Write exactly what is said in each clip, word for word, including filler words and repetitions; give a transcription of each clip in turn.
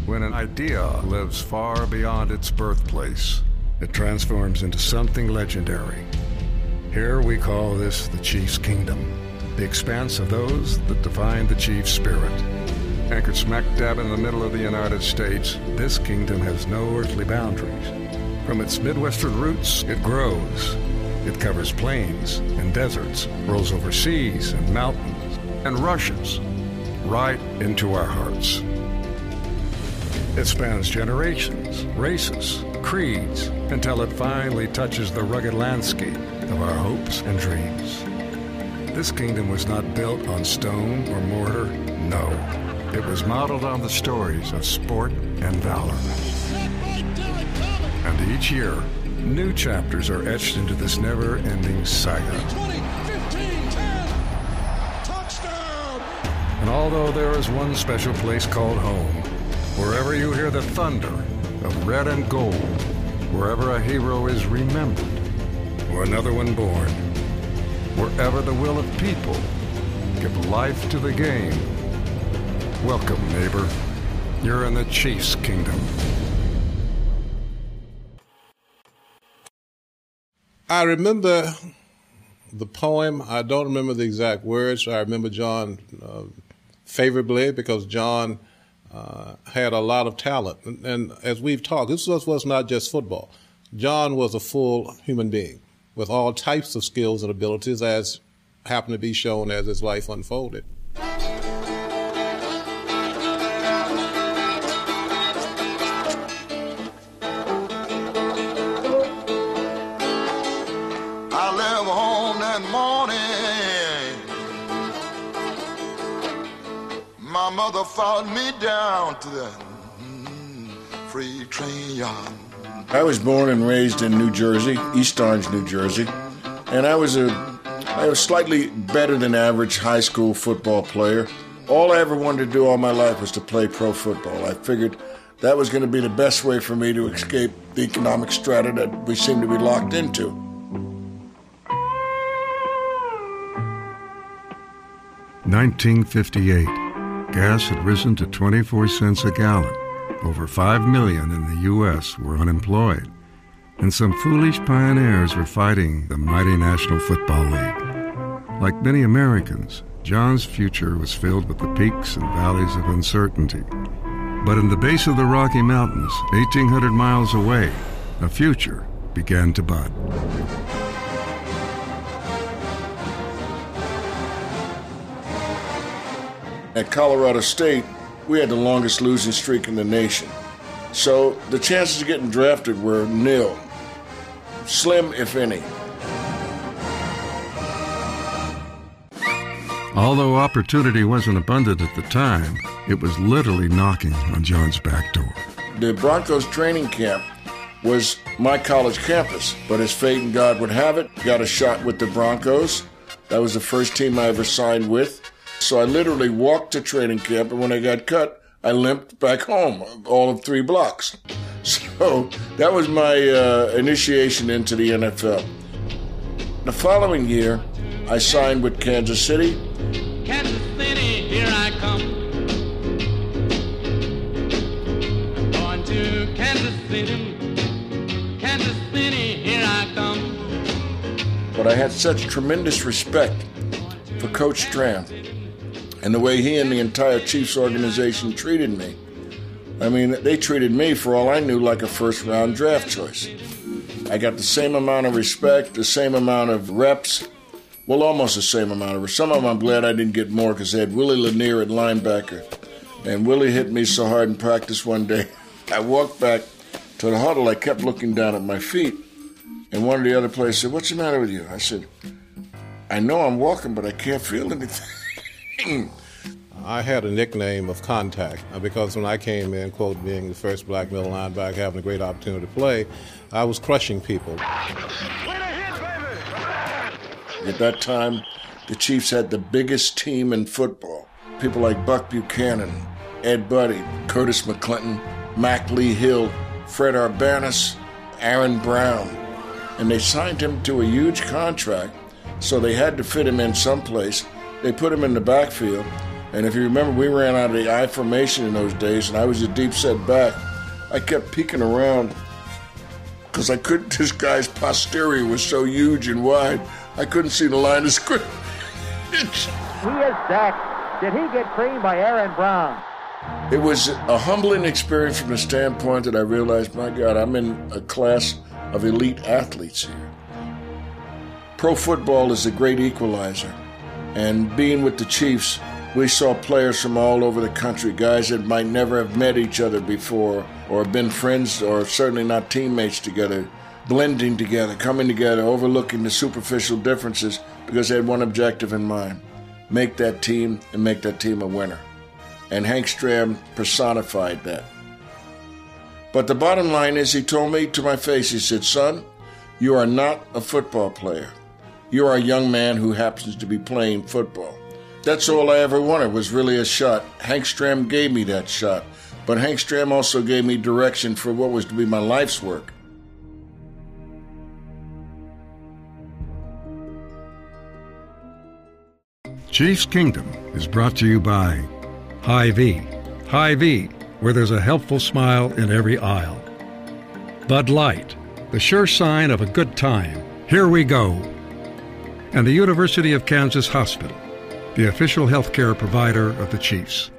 When an idea lives far beyond its birthplace, it transforms into something legendary. Here we call this the Chiefs' Kingdom, the expanse of those that define the Chiefs' spirit. Anchored smack dab in the middle of the United States, this kingdom has no earthly boundaries. From its Midwestern roots, it grows. It covers plains and deserts, rolls over seas and mountains, and rushes right into our hearts. It spans generations, races, creeds, until it finally touches the rugged landscape of our hopes and dreams. This kingdom was not built on stone or mortar, no. It was modeled on the stories of sport and valor. And each year, new chapters are etched into this never-ending saga. twenty, fifteen, ten, touchdown! And although there is one special place called home, wherever you hear the thunder of red and gold, wherever a hero is remembered, or another one born, wherever the will of people give life to the game. Welcome, neighbor. You're in the Chiefs' Kingdom. I remember the poem. I don't remember the exact words. I remember John uh, favorably because John uh, had a lot of talent. And, and as we've talked, this was, was not just football. John was a full human being with all types of skills and abilities, as happened to be shown as his life unfolded. My mother followed me down to the mm, freight train yard. I was born and raised in New Jersey, East Orange, New Jersey, and I was a I was slightly better than average high school football player. All I ever wanted to do all my life was to play pro football. I figured that was going to be the best way for me to escape the economic strata that we seem to be locked into. nineteen fifty-eight. Gas had risen to twenty-four cents a gallon. Over five million in the U S were unemployed. And some foolish pioneers were fighting the mighty National Football League. Like many Americans, John's future was filled with the peaks and valleys of uncertainty. But in the base of the Rocky Mountains, eighteen hundred miles away, a future began to bud. At Colorado State, we had the longest losing streak in the nation. So the chances of getting drafted were nil. Slim, if any. Although opportunity wasn't abundant at the time, it was literally knocking on John's back door. The Broncos training camp was my college campus, but as fate and God would have it, got a shot with the Broncos. That was the first team I ever signed with. So I literally walked to training camp, and when I got cut, I limped back home, all of three blocks. So that was my uh, initiation into the N F L. The following year, I signed with Kansas City. Kansas City, here I come. I'm going to Kansas City. Kansas City, here I come. But I had such tremendous respect for Coach Strand and the way he and the entire Chiefs organization treated me. I mean, they treated me, for all I knew, like a first-round draft choice. I got the same amount of respect, the same amount of reps, well, almost the same amount of reps. Some of them I'm glad I didn't get more because they had Willie Lanier at linebacker. And Willie hit me so hard in practice one day, I walked back to the huddle, I kept looking down at my feet, and one of the other players said, "What's the matter with you?" I said, "I know I'm walking, but I can't feel anything." I had a nickname of Contact because when I came in, quote, being the first black middle linebacker, having a great opportunity to play, I was crushing people. At that time, the Chiefs had the biggest team in football. People like Buck Buchanan, Ed Buddy, Curtis McClinton, Mac Lee Hill, Fred Urbanus, Aaron Brown. And they signed him to a huge contract, so they had to fit him in someplace. They put him in the backfield, And if you remember, we ran out of the I formation in those days, and I was a deep set back. I kept peeking around because I couldn't, this guy's posterior was so huge and wide, I couldn't see the line of scrimmage. He is sacked. Did he get creamed by Aaron Brown? It was a humbling experience from the standpoint that I realized, my God, I'm in a class of elite athletes here. Pro football is a great equalizer. And being with the Chiefs, we saw players from all over the country, guys that might never have met each other before or been friends or certainly not teammates together, blending together, coming together, overlooking the superficial differences because they had one objective in mind, make that team and make that team a winner. And Hank Stram personified that. But the bottom line is, he told me to my face, he said, son, you are not a football player. You are a young man who happens to be playing football. That's all I ever wanted, was really a shot. Hank Stram gave me that shot. But Hank Stram also gave me direction for what was to be my life's work. Chiefs Kingdom is brought to you by Hy-Vee. Hy-Vee, where there's a helpful smile in every aisle. Bud Light, the sure sign of a good time. Here we go. And the University of Kansas Hospital, the official healthcare provider of the Chiefs.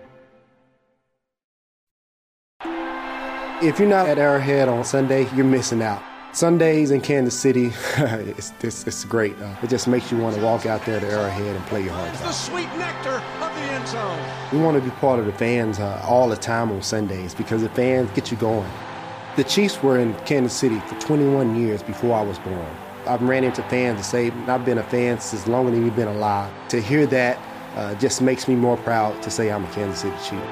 If you're not at Arrowhead on Sunday, you're missing out. Sundays in Kansas City, it's, it's, it's great. Uh, it just makes you want to walk out there to Arrowhead and play your heart out. The sweet nectar of the end zone. We want to be part of the fans uh, all the time on Sundays because the fans get you going. The Chiefs were in Kansas City for twenty-one years before I was born. I've ran into fans that say, I've been a fan since longer than you've been alive. To hear that uh, just makes me more proud to say I'm a Kansas City Chief.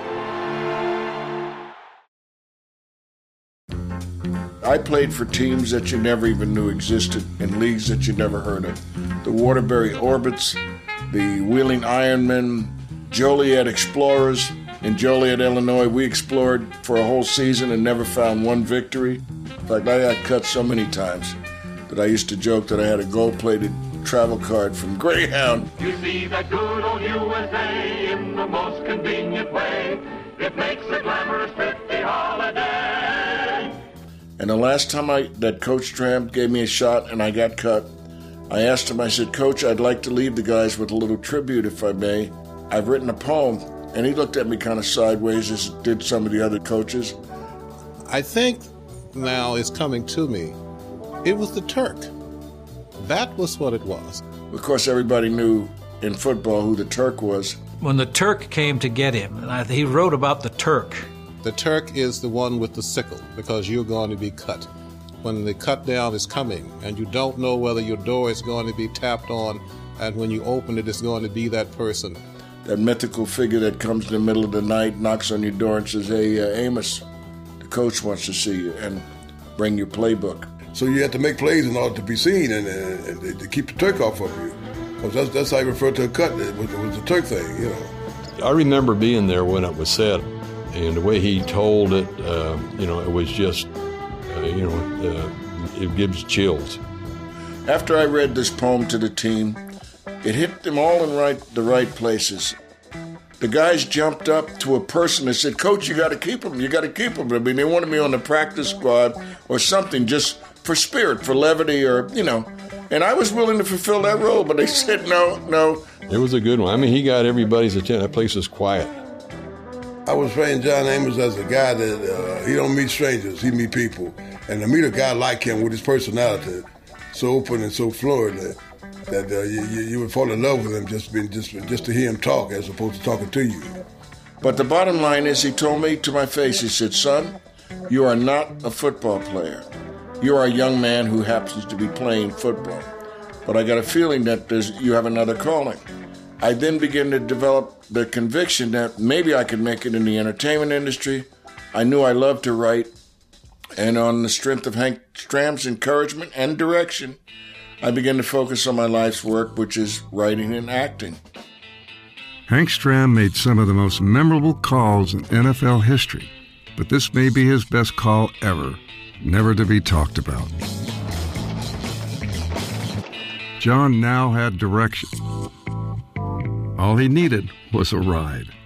I played for teams that you never even knew existed, in leagues that you never heard of. The Waterbury Orbits, the Wheeling Ironmen, Joliet Explorers. In Joliet, Illinois, we explored for a whole season and never found one victory. In fact, I got cut so many times that I used to joke that I had a gold-plated travel card from Greyhound. You see that good old U S A in the most convenient way. It makes a glamorous, thrifty holiday. And the last time I that Coach Stram gave me a shot and I got cut, I asked him, I said, Coach, I'd like to leave the guys with a little tribute, if I may. I've written a poem. And he looked at me kind of sideways, as did some of the other coaches. I think now it's coming to me. It was the Turk. That was what it was. Of course, everybody knew in football who the Turk was. When the Turk came to get him, and I, he wrote about the Turk. The Turk is the one with the sickle, because you're going to be cut. When the cut down is coming, and you don't know whether your door is going to be tapped on, and when you open it, it's going to be that person. That mythical figure that comes in the middle of the night, knocks on your door and says, hey, uh, Amos, the coach wants to see you, and bring your playbook. So you have to make plays in order to be seen and, and, and to keep the Turk off of you. Because that's, that's how you refer to a cut. It was, it was the Turk thing, you know. I remember being there when it was said, and the way he told it, uh, you know, it was just, uh, you know, uh, it gives chills. After I read this poem to the team, it hit them all in right the right places. The guys jumped up to a person and said, Coach, you got to keep him. You got to keep him. I mean, they wanted me on the practice squad or something just for spirit, for levity, or, you know. And I was willing to fulfill that role, but they said no, no. It was a good one. I mean, he got everybody's attention. That place was quiet. I was trained John Amos as a guy that uh, he don't meet strangers, he meet people. And to meet a guy like him with his personality, so open and so fluid, that, that uh, you, you would fall in love with him just, being, just, just to hear him talk as opposed to talking to you. But the bottom line is, he told me to my face, he said, son, you are not a football player. You are a young man who happens to be playing football. But I got a feeling that there's, you have another calling. I then began to develop the conviction that maybe I could make it in the entertainment industry. I knew I loved to write. And on the strength of Hank Stram's encouragement and direction, I began to focus on my life's work, which is writing and acting. Hank Stram made some of the most memorable calls in N F L history, but this may be his best call ever, never to be talked about. John now had direction. All he needed was a ride.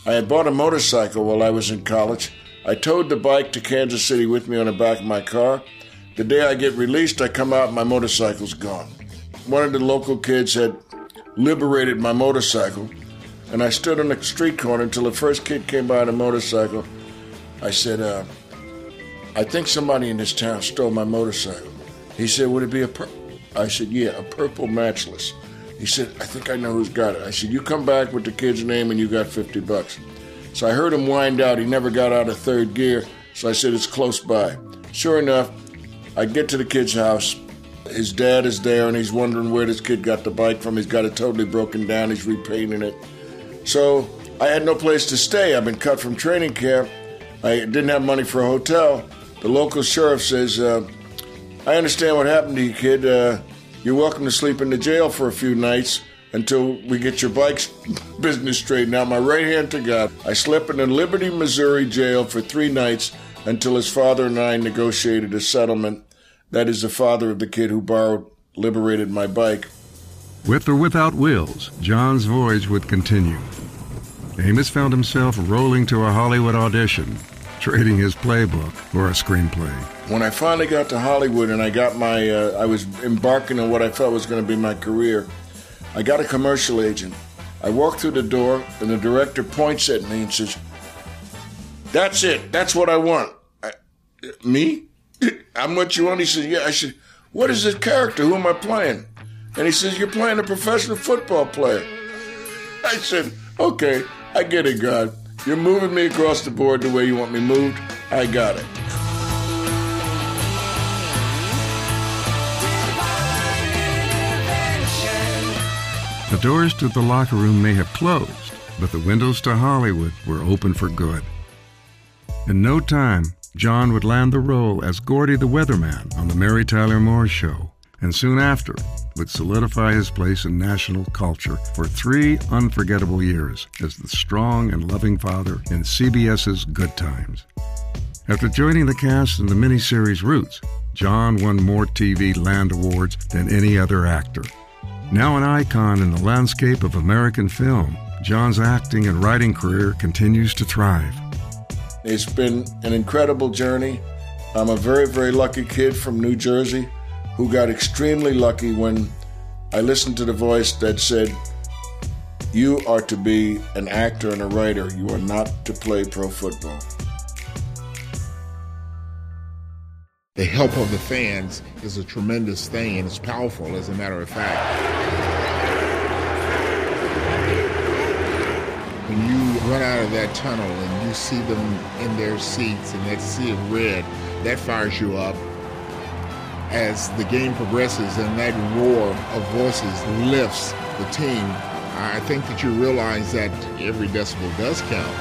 I had bought a motorcycle while I was in college. I towed the bike to Kansas City with me on the back of my car. The day I get released, I come out and my motorcycle's gone. One of the local kids had liberated my motorcycle, and I stood on the street corner until the first kid came by on a motorcycle. I said, uh, I think somebody in this town stole my motorcycle. He said, would it be a purple? I said, yeah, a purple matchless. He said, I think I know who's got it. I said, you come back with the kid's name and you got fifty bucks. So I heard him wind out. He never got out of third gear. So I said, it's close by. Sure enough, I get to the kid's house. His dad is there and he's wondering where this kid got the bike from. He's got it totally broken down. He's repainting it. So I had no place to stay. I've been cut from training camp. I didn't have money for a hotel. The local sheriff says, uh, I understand what happened to you, kid. Uh, You're welcome to sleep in the jail for a few nights until we get your bike's business straightened out. My right hand to God. I slept in a Liberty, Missouri jail for three nights until his father and I negotiated a settlement. That is the father of the kid who borrowed, liberated my bike. With or without Wills, John's voyage would continue. Amos found himself rolling to a Hollywood audition, trading his playbook for a screenplay. When I finally got to Hollywood and I got my, uh, I was embarking on what I felt was going to be my career, I got a commercial agent. I walked through the door and the director points at me and says, that's it, that's what I want. I, me? I'm what you want? He said, yeah. I said, what is this character? Who am I playing? And he says, you're playing a professional football player. I said, okay, I get it, God. You're moving me across the board the way you want me moved. I got it. The doors to the locker room may have closed, but the windows to Hollywood were open for good. In no time, John would land the role as Gordy the Weatherman on the Mary Tyler Moore Show, and soon after would solidify his place in national culture for three unforgettable years as the strong and loving father in CBS's Good Times. After joining the cast in the miniseries Roots, John won more T V Land Awards than any other actor. Now an icon in the landscape of American film, John's acting and writing career continues to thrive. It's been an incredible journey. I'm a very, very lucky kid from New Jersey who got extremely lucky when I listened to the voice that said, you are to be an actor and a writer. You are not to play pro football. The help of the fans is a tremendous thing, and it's powerful, as a matter of fact. When you run out of that tunnel and you see them in their seats and that sea of red, that fires you up. As the game progresses and that roar of voices lifts the team, I think that you realize that every decibel does count.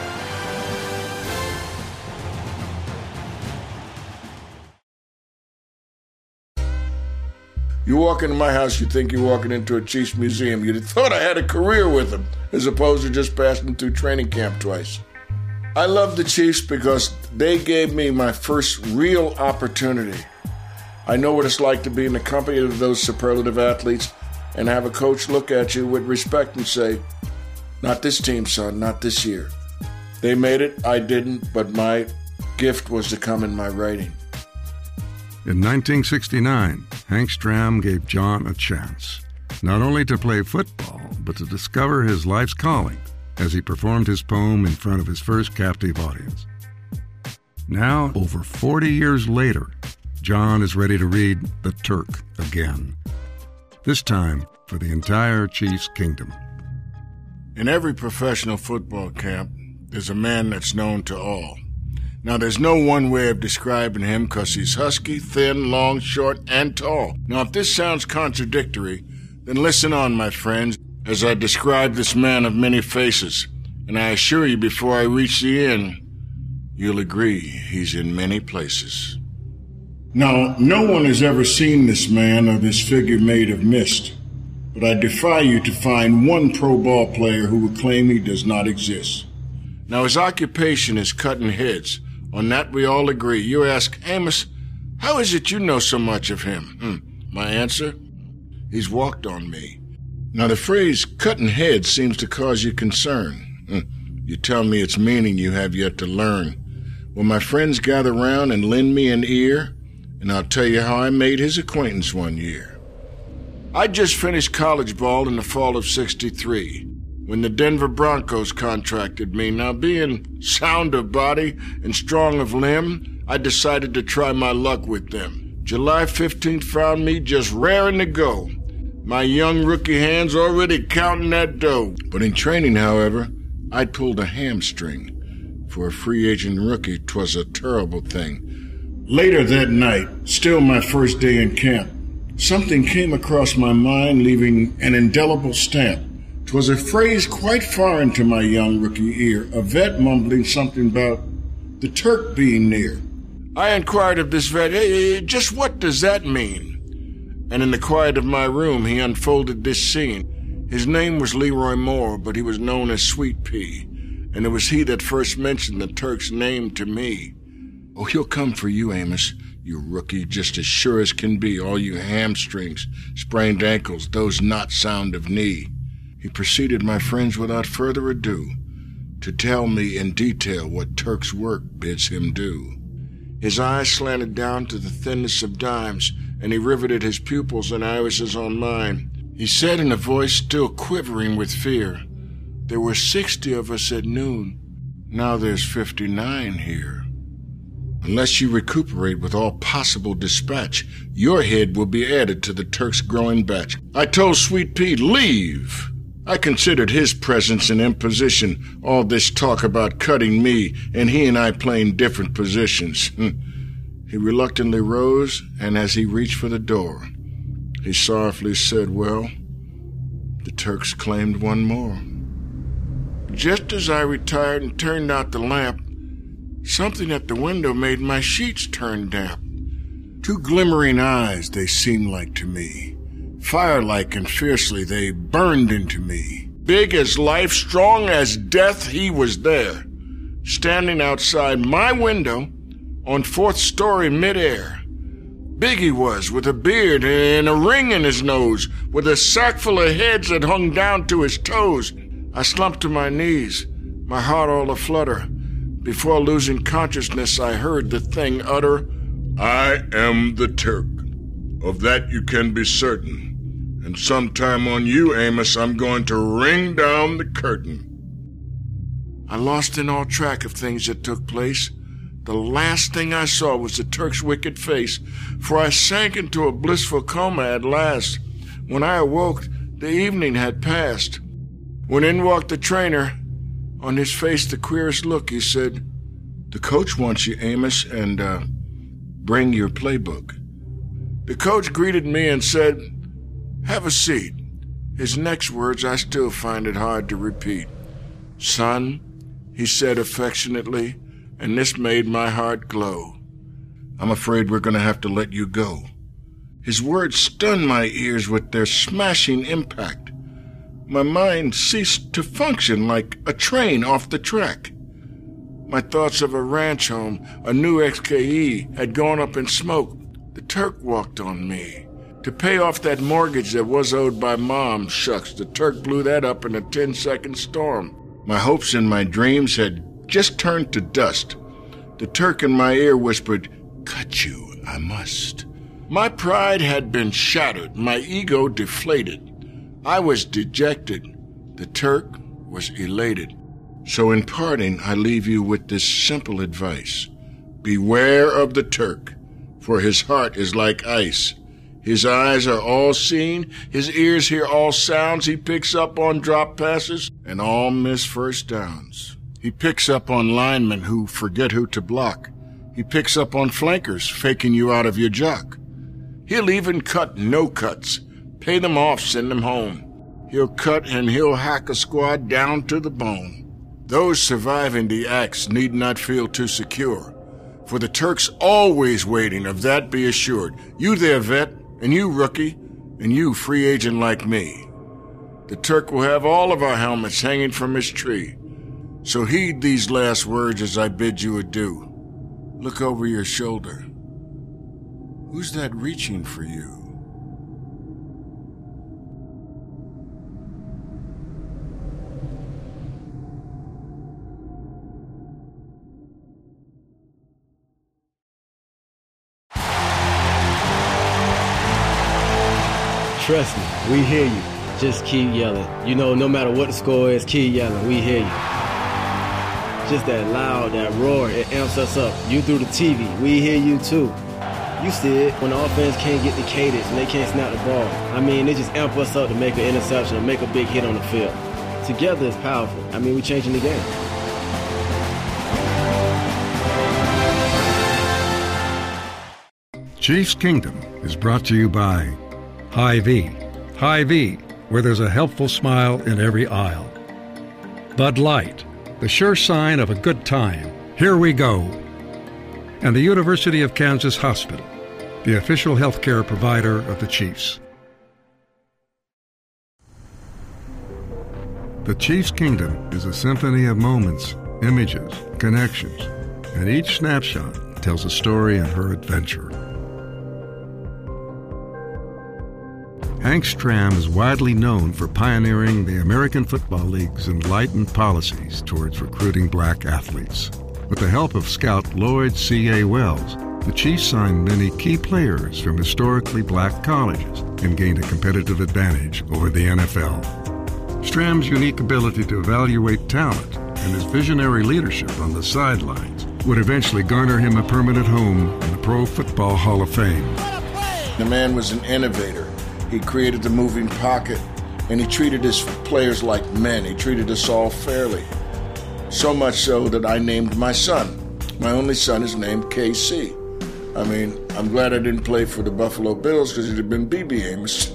You walk into my house, you think you're walking into a Chiefs museum. You'd have thought I had a career with them, as opposed to just passing through training camp twice. I love the Chiefs because they gave me my first real opportunity. I know what it's like to be in the company of those superlative athletes and have a coach look at you with respect and say, not this team, son, not this year. They made it, I didn't, but my gift was to come in my writing. In nineteen sixty-nine, Hank Stram gave John a chance, not only to play football, but to discover his life's calling as he performed his poem in front of his first captive audience. Now, over forty years later, John is ready to read The Turk again, this time for the entire Chiefs kingdom. In every professional football camp, there's a man that's known to all. Now, there's no one way of describing him because he's husky, thin, long, short, and tall. Now, if this sounds contradictory, then listen on, my friends, as I describe this man of many faces. And I assure you, before I reach the end, you'll agree he's in many places. Now, no one has ever seen this man or this figure made of mist, but I defy you to find one pro ball player who would claim he does not exist. Now, his occupation is cutting heads. On that we all agree. You ask, Amos, how is it you know so much of him? Hmm. My answer? He's walked on me. Now, the phrase cutting heads seems to cause you concern. Hmm. You tell me its meaning you have yet to learn. Will my friends gather round and lend me an ear? And I'll tell you how I made his acquaintance one year. I just finished college ball in the fall of sixty-three, when the Denver Broncos contracted me. Now, being sound of body and strong of limb, I decided to try my luck with them. July fifteenth found me just raring to go. My young rookie hands already counting that dough. But in training, however, I'd pulled a hamstring. For a free agent rookie, 'twas a terrible thing. Later that night, still my first day in camp, something came across my mind, leaving an indelible stamp. 'Twas a phrase quite foreign to my young rookie ear, a vet mumbling something about the Turk being near. I inquired of this vet, hey, just what does that mean? And in the quiet of my room, he unfolded this scene. His name was Leroy Moore, but he was known as Sweet Pea. And it was he that first mentioned the Turk's name to me. Oh, he'll come for you, Amos, you rookie, just as sure as can be, all you hamstrings, sprained ankles, those not sound of knee. He proceeded, my friends, without further ado, to tell me in detail what Turk's work bids him do. His eyes slanted down to the thinness of dimes, and he riveted his pupils and irises on mine. He said in a voice still quivering with fear, there were sixty of us at noon. Now there's fifty-nine here. Unless you recuperate with all possible dispatch, your head will be added to the Turk's growing batch. I told Sweet Pea, leave. I considered his presence an imposition, all this talk about cutting me, and he and I playing different positions. He reluctantly rose, and as he reached for the door, he sorrowfully said, well, the Turks claimed one more. Just as I retired and turned out the lamp, something at the window made my sheets turn damp. Two glimmering eyes they seemed like to me. Fire-like and fiercely they burned into me. Big as life, strong as death, he was there, standing outside my window on fourth story midair. Big he was, with a beard and a ring in his nose, with a sack full of heads that hung down to his toes. I slumped to my knees, my heart all aflutter. Before losing consciousness, I heard the thing utter, I am the Turk. Of that you can be certain. And sometime on you, Amos, I'm going to ring down the curtain. I lost in all track of things that took place. The last thing I saw was the Turk's wicked face, for I sank into a blissful coma at last. When I awoke, the evening had passed. When in walked the trainer, on his face the queerest look, he said, the coach wants you, Amos, and, uh, bring your playbook. The coach greeted me and said, have a seat. His next words I still find it hard to repeat. Son, he said affectionately, and this made my heart glow. I'm afraid we're going to have to let you go. His words stunned my ears with their smashing impact. My mind ceased to function like a train off the track. My thoughts of a ranch home, a new X K E, had gone up in smoke. The Turk walked on me. To pay off that mortgage that was owed by Mom, shucks, the Turk blew that up in a ten-second storm. My hopes and my dreams had just turned to dust. The Turk in my ear whispered, cut you, I must. My pride had been shattered, my ego deflated. I was dejected. The Turk was elated. So in parting, I leave you with this simple advice. Beware of the Turk, for his heart is like ice. His eyes are all seeing, his ears hear all sounds. He picks up on drop passes and all missed first downs. He picks up on linemen who forget who to block. He picks up on flankers faking you out of your jock. He'll even cut no cuts. Pay them off, send them home. He'll cut and he'll hack a squad down to the bone. Those surviving the axe need not feel too secure, for the Turk's always waiting, of that be assured. You there, vet, and you, rookie, and you, free agent like me. The Turk will have all of our helmets hanging from his tree. So heed these last words as I bid you adieu. Look over your shoulder. Who's that reaching for you? trust me, we hear you. Just keep yelling. You know, no matter what the score is, keep yelling. We hear you. Just that loud, that roar, it amps us up. You through the T V, we hear you too. You see it when the offense can't get the cadence and they can't snap the ball. I mean, they just amp us up to make an interception or make a big hit on the field. Together is powerful. I mean, we're changing the game. Chiefs Kingdom is brought to you by Hy-Vee. Hy-Vee, where there's a helpful smile in every aisle. Bud Light, the sure sign of a good time. Here we go. And the University of Kansas Hospital, the official healthcare provider of the Chiefs. The Chiefs Kingdom is a symphony of moments, images, connections, and each snapshot tells a story in her adventure. Hank Stram is widely known for pioneering the American Football League's enlightened policies towards recruiting black athletes. With the help of scout Lloyd C A. Wells, the Chiefs signed many key players from historically black colleges and gained a competitive advantage over the N F L. Stram's unique ability to evaluate talent and his visionary leadership on the sidelines would eventually garner him a permanent home in the Pro Football Hall of Fame. The man was an innovator. He created the moving pocket, and he treated his players like men. He treated us all fairly. So much so that I named my son. My only son is named K C. I mean, I'm glad I didn't play for the Buffalo Bills because it'd have been B B. Amos.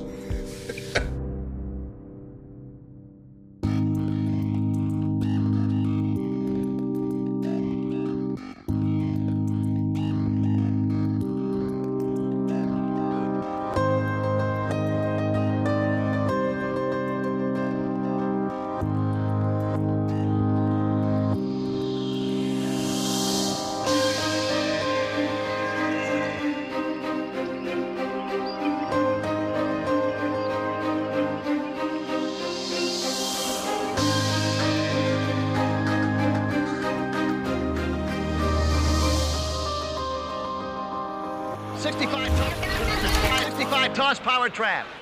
sixty-five toss power trap.